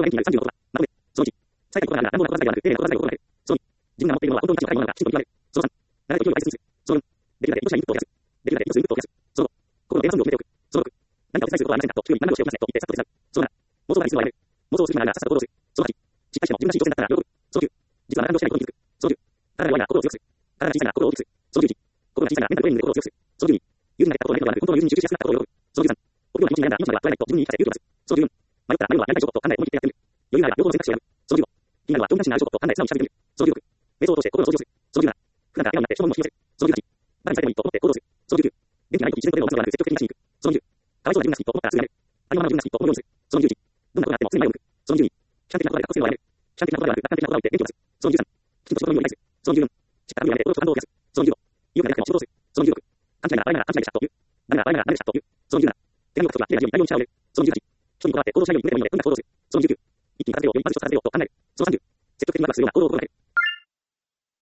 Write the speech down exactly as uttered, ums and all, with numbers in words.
が現金さんじゅうのことだ。なので、そのいち、最下位のことが何もなことがなく、丁寧なことがないことがない。そのに、自分が持っているものは本当に価値の高いものだ。きちんと言われる。そのさん、誰かと距離を大切にする。そのよん、できるだけ一度社員インプットを増やす。できるだけ一度インプットを増やす。そのご、心の電話準備を決めておく。そのろく、何かを手伝いすることはありませんかと、急に何をしようとしないと言ってさっと手伝う。そのなな、妄想が必要ならやめる。妄想をする暇があるならさっさと行動する。そのはち、失敗しても自分らしい挑戦だったら喜ぶ。そのきゅう、実は何もしないことに気づく。そのじゅう、体が弱いなら心を強くする。体が小さいなら心を大きくする。そのじゅういち、心が小さいならメンタルトレーニングで心を強くする。そのじゅうに、友人が言ったことをやめることはなく、本当の友人に集中しやすくなったことを喜ぶ。そのじゅうさん、臆病な気持ちになるなら命までは捉えないと自分に言い聞かせて勇気を出す。そのじゅうよん、迷ったら迷うのはやりたい仕事と考え思い切ってやってみる。余裕があれば両方の選択肢を選ぶ。そのじゅうご、気になるは上品なしになる仕事と考え素直に調べてみる。そのじゅうろく、瞑想を通して心を掃除をする。そのじゅうなな、普段から笑顔になって人のものを引き寄せる。そのじゅうはち、誰にされてもいいと思って行動する。そのじゅうきゅう、元気がないとき一度これを待つのではなく積極的に出しに行く。そのじゅう、かわいそうな自分が好きと思ったらすぐやめる。ありのままの自分が好きと思うようにする。そのじゅういち、どんなことがあっても常に前を向く。そのじゅうに、悲観的なことで格好つけるのはやめる。悲観的なことではなく楽観的なことを言って元気を出す。そのじゅうさん、きちんと仕事のように理解する。そのじゅうよん、しっかりやめて心と感動を増やす。そのじゅうご、意欲がなくても仕事をする。そのじゅうろく、勘違いならあれなら勘違いでしたと言う。ダメならあれならダメでしたと言う。そのじゅうなな、手紙を書くときは綺麗な字をいっぱい読み力を入れる。そのじゅうはち、人に断って行動しないように無理でもいいのでとにかく行動する。そのじゅうきゅう、一気に稼げよう、よんぱつ以上稼げようと考える。そのさんじゅう、積極的にワクワクするような行動を心がける。